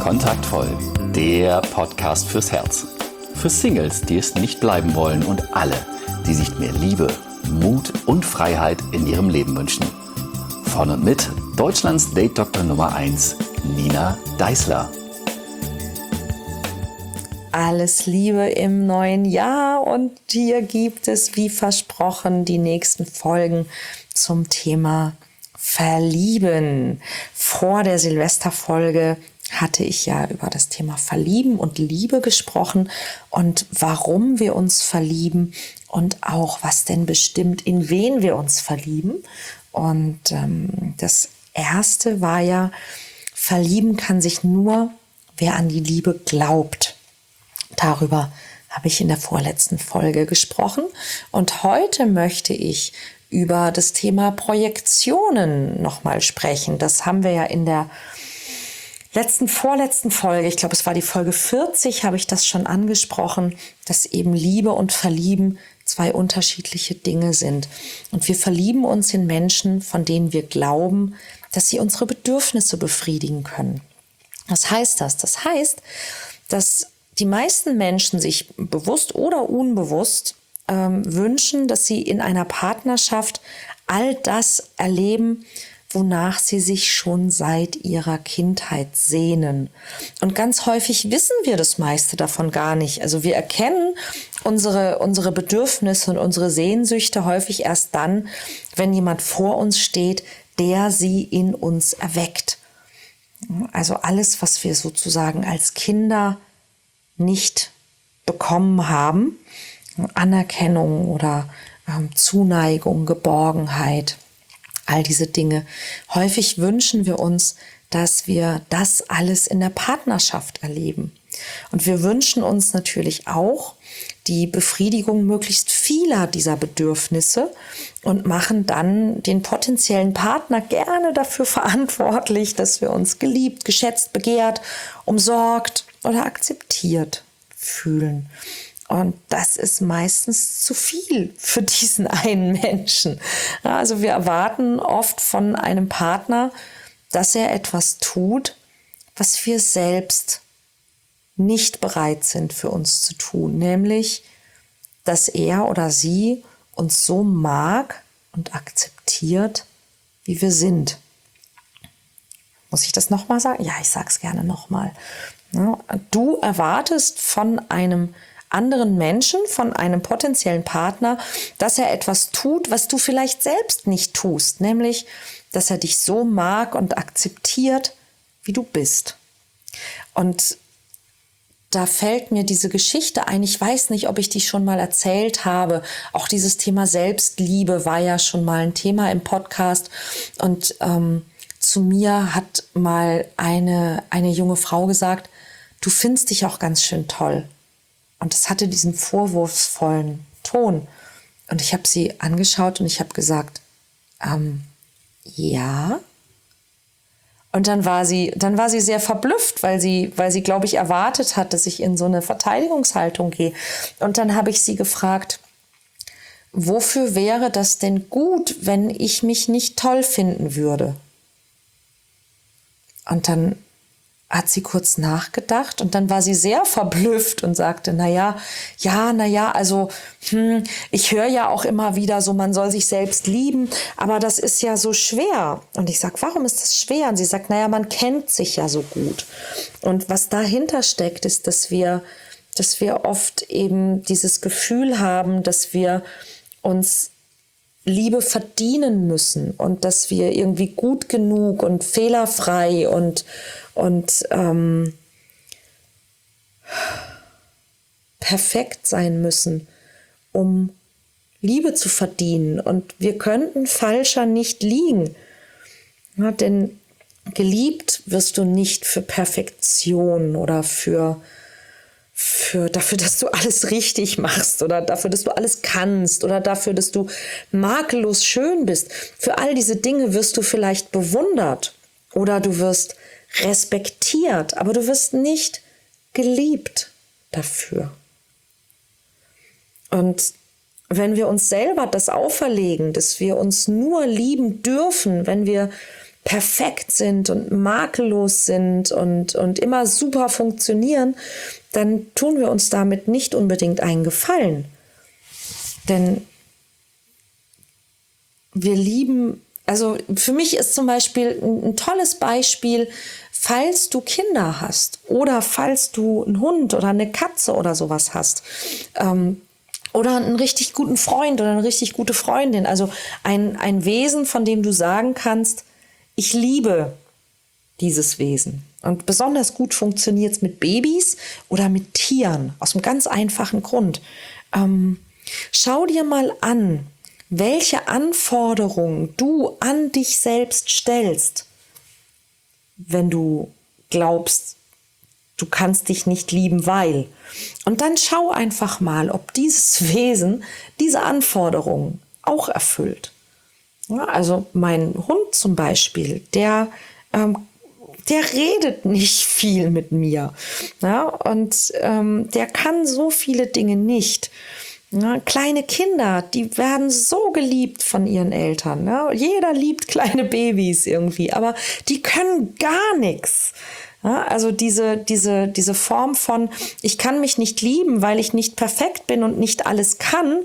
Kontaktvoll, der Podcast fürs Herz. Für Singles, die es nicht bleiben wollen und alle, die sich mehr Liebe, Mut und Freiheit in ihrem Leben wünschen. Von und mit Deutschlands Date-Doktor Nummer 1, Nina Deißler. Alles Liebe im neuen Jahr und hier gibt es, wie versprochen, die nächsten Folgen zum Thema Verlieben. Vor der Silvesterfolge hatte ich ja über das Thema Verlieben und Liebe gesprochen und warum wir uns verlieben und auch was denn bestimmt, in wen wir uns verlieben. Und das erste war ja, verlieben kann sich nur, wer an die Liebe glaubt. Darüber habe ich in der vorletzten Folge gesprochen und heute möchte ich über das Thema Projektionen nochmal sprechen. Das haben wir ja in der vorletzten Folge, ich glaube es war die Folge 40, habe ich das schon angesprochen, dass eben Liebe und Verlieben zwei unterschiedliche Dinge sind. Und wir verlieben uns in Menschen, von denen wir glauben, dass sie unsere Bedürfnisse befriedigen können. Was heißt das? Das heißt, dass die meisten Menschen sich bewusst oder unbewusst wünschen, dass sie in einer Partnerschaft all das erleben, wonach sie sich schon seit ihrer Kindheit sehnen. Und ganz häufig wissen wir das meiste davon gar nicht. Also wir erkennen unsere Bedürfnisse und unsere Sehnsüchte häufig erst dann, wenn jemand vor uns steht, der sie in uns erweckt. Also alles, was wir sozusagen als Kinder nicht bekommen haben, Anerkennung oder Zuneigung, Geborgenheit, all diese Dinge. Häufig wünschen wir uns, dass wir das alles in der Partnerschaft erleben. Und wir wünschen uns natürlich auch die Befriedigung möglichst vieler dieser Bedürfnisse und machen dann den potenziellen Partner gerne dafür verantwortlich, dass wir uns geliebt, geschätzt, begehrt, umsorgt oder akzeptiert fühlen. Und das ist meistens zu viel für diesen einen Menschen. Also wir erwarten oft von einem Partner, dass er etwas tut, was wir selbst nicht bereit sind für uns zu tun. Nämlich, dass er oder sie uns so mag und akzeptiert, wie wir sind. Muss ich das nochmal sagen? Ja, ich sage es gerne nochmal. Du erwartest von einem anderen Menschen, von einem potenziellen Partner, dass er etwas tut, was du vielleicht selbst nicht tust, nämlich, dass er dich so mag und akzeptiert, wie du bist. Und da fällt mir diese Geschichte ein, ich weiß nicht, ob ich die schon mal erzählt habe, auch dieses Thema Selbstliebe war ja schon mal ein Thema im Podcast und zu mir hat mal eine junge Frau gesagt, du findest dich auch ganz schön toll. Und es hatte diesen vorwurfsvollen Ton. Und ich habe sie angeschaut und ich habe gesagt, ja. Und dann war sie sehr verblüfft, weil sie, glaube ich, erwartet hat, dass ich in so eine Verteidigungshaltung gehe. Und dann habe ich sie gefragt, wofür wäre das denn gut, wenn ich mich nicht toll finden würde? Und dann hat sie kurz nachgedacht und dann war sie sehr verblüfft und sagte, also ich höre ja auch immer wieder so, man soll sich selbst lieben, aber das ist ja so schwer. Und ich sage, warum ist das schwer? Und sie sagt, man kennt sich ja so gut. Und was dahinter steckt, ist, dass wir oft eben dieses Gefühl haben, dass wir uns Liebe verdienen müssen und dass wir irgendwie gut genug und fehlerfrei und perfekt sein müssen, um Liebe zu verdienen. Und wir könnten falscher nicht liegen. Ja, denn geliebt wirst du nicht für Perfektion oder dafür, dass du alles richtig machst oder dafür, dass du alles kannst oder dafür, dass du makellos schön bist. Für all diese Dinge wirst du vielleicht bewundert oder du wirst respektiert, aber du wirst nicht geliebt dafür. Und wenn wir uns selber das auferlegen, dass wir uns nur lieben dürfen, wenn wir perfekt sind und makellos sind und immer super funktionieren, dann tun wir uns damit nicht unbedingt einen Gefallen. Denn wir lieben, also für mich ist zum Beispiel ein tolles Beispiel, falls du Kinder hast oder falls du einen Hund oder eine Katze oder sowas hast, oder einen richtig guten Freund oder eine richtig gute Freundin, also ein Wesen, von dem du sagen kannst, ich liebe dieses Wesen. Und besonders gut funktioniert es mit Babys oder mit Tieren, aus einem ganz einfachen Grund. Schau dir mal an, welche Anforderungen du an dich selbst stellst, wenn du glaubst, du kannst dich nicht lieben, weil. Und dann schau einfach mal, ob dieses Wesen diese Anforderungen auch erfüllt. Ja, also mein Hund zum Beispiel, der redet nicht viel mit mir. Ja, und der kann so viele Dinge nicht. Ja, kleine Kinder, die werden so geliebt von ihren Eltern. Ja, jeder liebt kleine Babys irgendwie, aber die können gar nichts. Ja, also diese Form von, ich kann mich nicht lieben, weil ich nicht perfekt bin und nicht alles kann,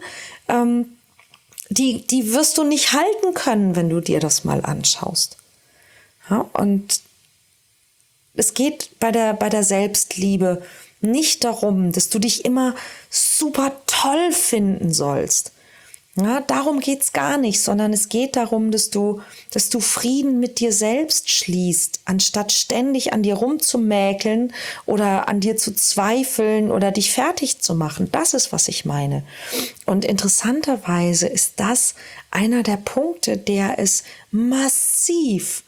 die wirst du nicht halten können, wenn du dir das mal anschaust. Ja, und es geht bei der Selbstliebe nicht darum, dass du dich immer super toll finden sollst. Ja, darum geht's gar nicht, sondern es geht darum, dass du Frieden mit dir selbst schließt, anstatt ständig an dir rumzumäkeln oder an dir zu zweifeln oder dich fertig zu machen. Das ist, was ich meine. Und interessanterweise ist das einer der Punkte, der es massiv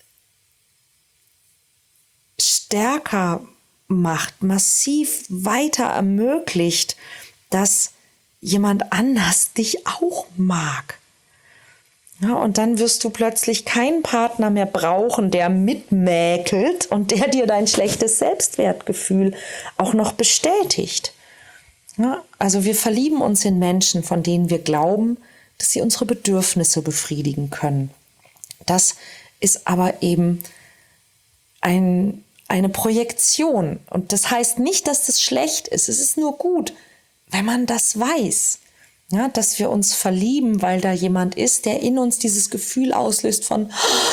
stärker macht, massiv weiter ermöglicht, dass jemand anders dich auch mag. Ja, und dann wirst du plötzlich keinen Partner mehr brauchen, der mitmäkelt und der dir dein schlechtes Selbstwertgefühl auch noch bestätigt. Ja, also wir verlieben uns in Menschen, von denen wir glauben, dass sie unsere Bedürfnisse befriedigen können. Das ist aber eben eine Projektion. Und das heißt nicht, dass das schlecht ist. Es ist nur gut, wenn man das weiß, ja, dass wir uns verlieben, weil da jemand ist, der in uns dieses Gefühl auslöst von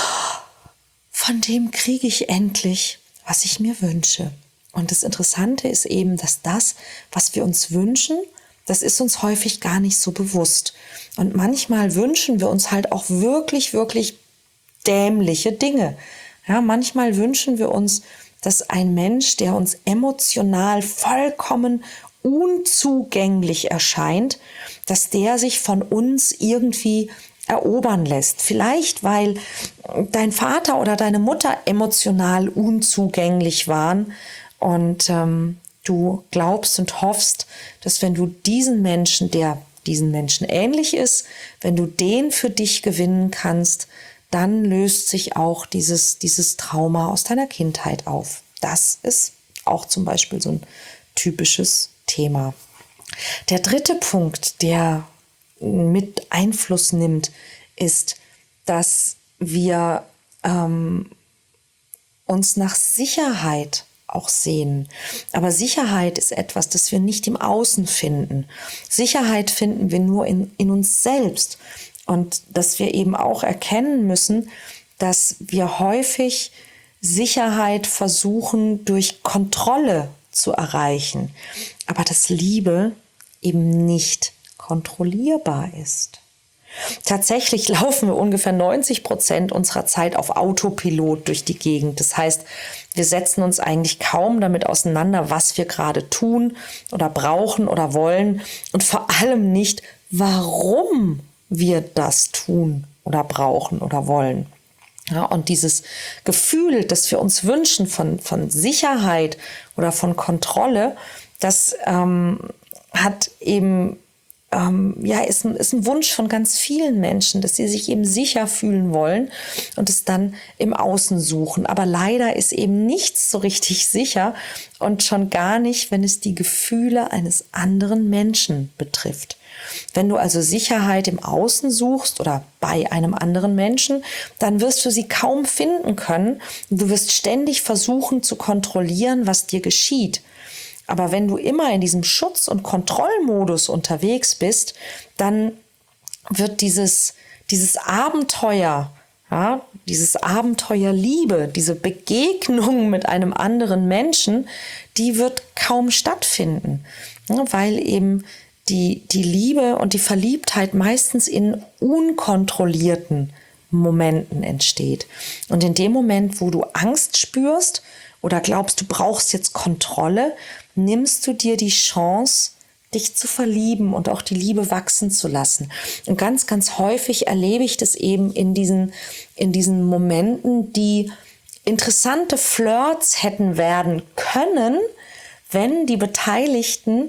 dem kriege ich endlich, was ich mir wünsche. Und das Interessante ist eben, dass das, was wir uns wünschen, das ist uns häufig gar nicht so bewusst. Und manchmal wünschen wir uns halt auch wirklich, wirklich dämliche Dinge. Ja, manchmal wünschen wir uns, dass ein Mensch, der uns emotional vollkommen unzugänglich erscheint, dass der sich von uns irgendwie erobern lässt. Vielleicht, weil dein Vater oder deine Mutter emotional unzugänglich waren und du glaubst und hoffst, dass wenn du diesen Menschen, der diesen Menschen ähnlich ist, wenn du den für dich gewinnen kannst, dann löst sich auch dieses Trauma aus deiner Kindheit auf. Das ist auch zum Beispiel so ein typisches Thema. Der dritte Punkt, der mit Einfluss nimmt, ist, dass wir uns nach Sicherheit auch sehnen. Aber Sicherheit ist etwas, das wir nicht im Außen finden. Sicherheit finden wir nur in uns selbst. Und dass wir eben auch erkennen müssen, dass wir häufig Sicherheit versuchen, durch Kontrolle zu erreichen. Aber dass Liebe eben nicht kontrollierbar ist. Tatsächlich laufen wir ungefähr 90% unserer Zeit auf Autopilot durch die Gegend. Das heißt, wir setzen uns eigentlich kaum damit auseinander, was wir gerade tun oder brauchen oder wollen und vor allem nicht, warum wir das tun oder brauchen oder wollen. Ja, und dieses Gefühl, das wir uns wünschen von Sicherheit oder von Kontrolle, das hat eben ist ein Wunsch von ganz vielen Menschen, dass sie sich eben sicher fühlen wollen und es dann im Außen suchen. Aber leider ist eben nichts so richtig sicher und schon gar nicht, wenn es die Gefühle eines anderen Menschen betrifft. Wenn du also Sicherheit im Außen suchst oder bei einem anderen Menschen, dann wirst du sie kaum finden können. Du wirst ständig versuchen zu kontrollieren, was dir geschieht. Aber wenn du immer in diesem Schutz- und Kontrollmodus unterwegs bist, dann wird dieses Abenteuer, ja, dieses Abenteuer Liebe, diese Begegnung mit einem anderen Menschen, die wird kaum stattfinden, ja, weil eben die Liebe und die Verliebtheit meistens in unkontrollierten Momenten entsteht. Und in dem Moment, wo du Angst spürst oder glaubst, du brauchst jetzt Kontrolle, nimmst du dir die Chance, dich zu verlieben und auch die Liebe wachsen zu lassen. Und ganz, ganz häufig erlebe ich das eben in diesen Momenten, die interessante Flirts hätten werden können, wenn die Beteiligten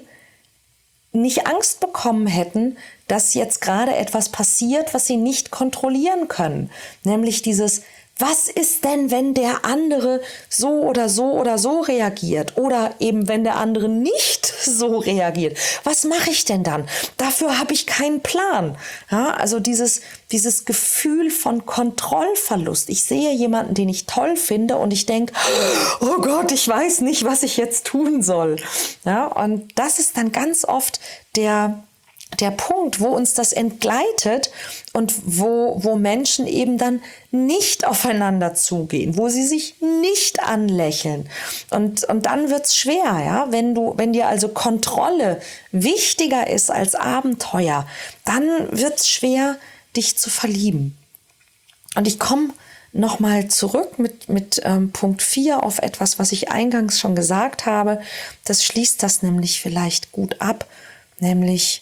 nicht Angst bekommen hätten, dass jetzt gerade etwas passiert, was sie nicht kontrollieren können. Nämlich dieses: Was ist denn, wenn der andere so oder so oder so reagiert? Oder eben, wenn der andere nicht so reagiert. Was mache ich denn dann? Dafür habe ich keinen Plan. Ja, also dieses Gefühl von Kontrollverlust. Ich sehe jemanden, den ich toll finde und ich denke, oh Gott, ich weiß nicht, was ich jetzt tun soll. Ja, und das ist dann ganz oft der Punkt, wo uns das entgleitet und wo Menschen eben dann nicht aufeinander zugehen, wo sie sich nicht anlächeln. Und dann wird's schwer, ja, wenn dir also Kontrolle wichtiger ist als Abenteuer, dann wird's schwer, dich zu verlieben. Und ich komme nochmal zurück mit Punkt 4 auf etwas, was ich eingangs schon gesagt habe. Das schließt das nämlich vielleicht gut ab, nämlich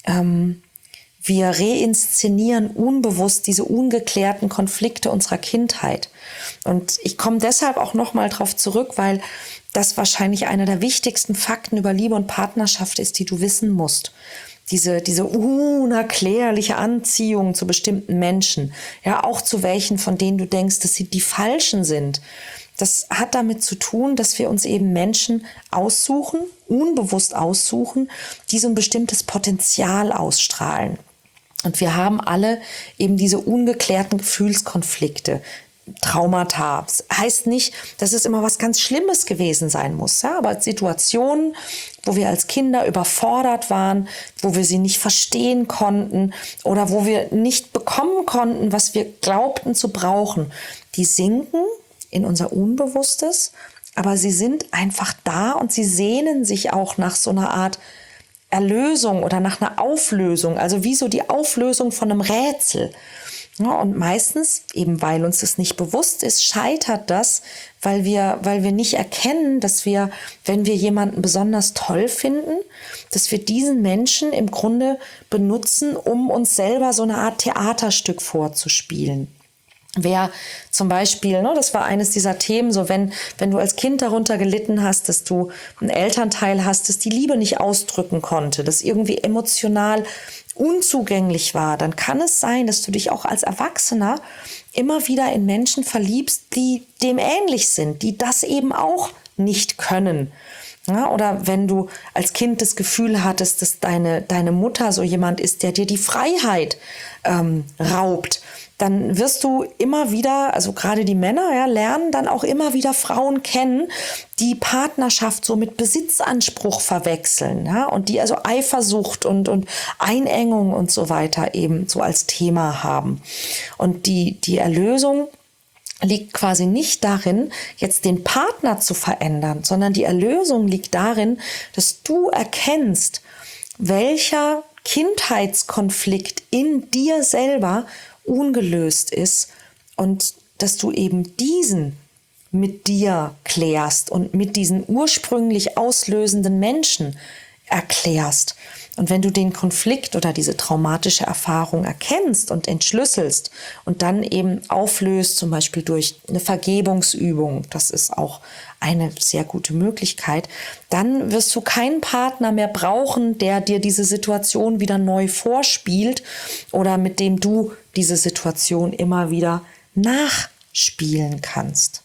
wir reinszenieren unbewusst diese ungeklärten Konflikte unserer Kindheit. Und ich komme deshalb auch nochmal drauf zurück, weil das wahrscheinlich einer der wichtigsten Fakten über Liebe und Partnerschaft ist, die du wissen musst. Diese unerklärliche Anziehung zu bestimmten Menschen, ja, auch zu welchen, von denen du denkst, dass sie die Falschen sind. Das hat damit zu tun, dass wir uns eben Menschen aussuchen, unbewusst aussuchen, die so ein bestimmtes Potenzial ausstrahlen. Und wir haben alle eben diese ungeklärten Gefühlskonflikte, Traumata. Das heißt nicht, dass es immer was ganz Schlimmes gewesen sein muss, ja? Aber Situationen, wo wir als Kinder überfordert waren, wo wir sie nicht verstehen konnten oder wo wir nicht bekommen konnten, was wir glaubten zu brauchen, die sinken in unser Unbewusstes, aber sie sind einfach da und sie sehnen sich auch nach so einer Art Erlösung oder nach einer Auflösung, also wie so die Auflösung von einem Rätsel. Ja, und meistens, eben weil uns das nicht bewusst ist, scheitert das, weil wir nicht erkennen, dass wir, wenn wir jemanden besonders toll finden, dass wir diesen Menschen im Grunde benutzen, um uns selber so eine Art Theaterstück vorzuspielen. Wer zum Beispiel, das war eines dieser Themen, so wenn du als Kind darunter gelitten hast, dass du einen Elternteil hast, das die Liebe nicht ausdrücken konnte, das irgendwie emotional unzugänglich war, dann kann es sein, dass du dich auch als Erwachsener immer wieder in Menschen verliebst, die dem ähnlich sind, die das eben auch nicht können. Ja, oder wenn du als Kind das Gefühl hattest, dass deine Mutter so jemand ist, der dir die Freiheit raubt, dann wirst du immer wieder, also gerade die Männer, ja, lernen dann auch immer wieder Frauen kennen, die Partnerschaft so mit Besitzanspruch verwechseln, ja, und die also Eifersucht und Einengung und so weiter eben so als Thema haben. Und die Erlösung liegt quasi nicht darin, jetzt den Partner zu verändern, sondern die Erlösung liegt darin, dass du erkennst, welcher Kindheitskonflikt in dir selber ungelöst ist und dass du eben diesen mit dir klärst und mit diesen ursprünglich auslösenden Menschen erklärst. Und wenn du den Konflikt oder diese traumatische Erfahrung erkennst und entschlüsselst und dann eben auflöst, zum Beispiel durch eine Vergebungsübung, das ist auch eine sehr gute Möglichkeit, dann wirst du keinen Partner mehr brauchen, der dir diese Situation wieder neu vorspielt oder mit dem du diese Situation immer wieder nachspielen kannst.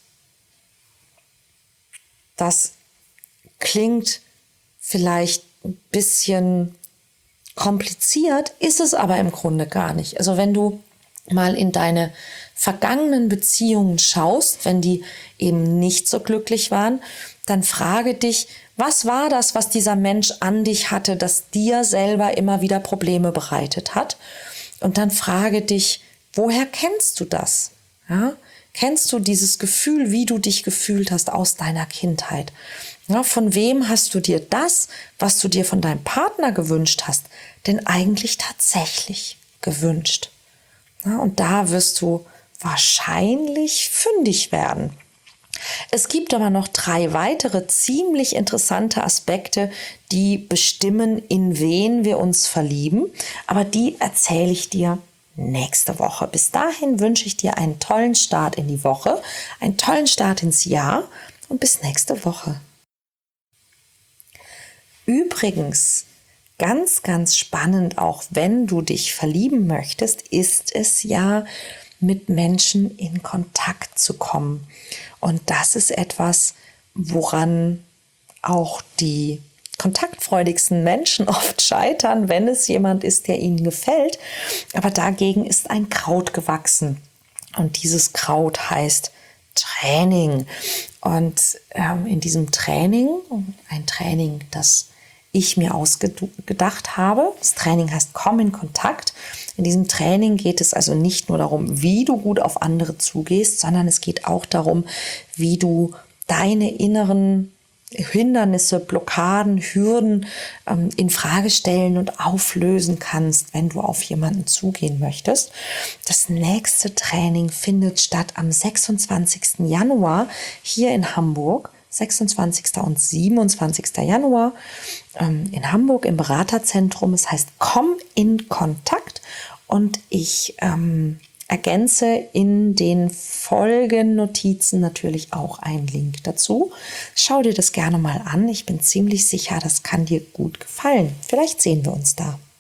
Das klingt vielleicht ein bisschen kompliziert, ist es aber im Grunde gar nicht. Also wenn du mal in deine vergangenen Beziehungen schaust, wenn die eben nicht so glücklich waren, dann frage dich, was war das, was dieser Mensch an dich hatte, das dir selber immer wieder Probleme bereitet hat? Und dann frage dich, woher kennst du das? Ja? Kennst du dieses Gefühl, wie du dich gefühlt hast aus deiner Kindheit? Ja, von wem hast du dir das, was du dir von deinem Partner gewünscht hast, denn eigentlich tatsächlich gewünscht? Ja, und da wirst du wahrscheinlich fündig werden. Es gibt aber noch 3 weitere ziemlich interessante Aspekte, die bestimmen, in wen wir uns verlieben. Aber die erzähle ich dir nächste Woche. Bis dahin wünsche ich dir einen tollen Start in die Woche, einen tollen Start ins Jahr und bis nächste Woche. Übrigens, ganz, ganz spannend, auch wenn du dich verlieben möchtest, ist es ja, mit Menschen in Kontakt zu kommen. Und das ist etwas, woran auch die kontaktfreudigsten Menschen oft scheitern, wenn es jemand ist, der ihnen gefällt. Aber dagegen ist ein Kraut gewachsen. Und dieses Kraut heißt Training. Und in diesem Training, ein Training, das ich mir ausgedacht habe. Das Training heißt Komm in Kontakt. In diesem Training geht es also nicht nur darum, wie du gut auf andere zugehst, sondern es geht auch darum, wie du deine inneren Hindernisse, Blockaden, Hürden in Frage stellen und auflösen kannst, wenn du auf jemanden zugehen möchtest. Das nächste Training findet statt am 26. Januar hier in Hamburg. 26. und 27. Januar in Hamburg im Beraterzentrum. Es heißt Komm in Kontakt und ich ergänze in den Folgennotizen natürlich auch einen Link dazu. Schau dir das gerne mal an. Ich bin ziemlich sicher, das kann dir gut gefallen. Vielleicht sehen wir uns da.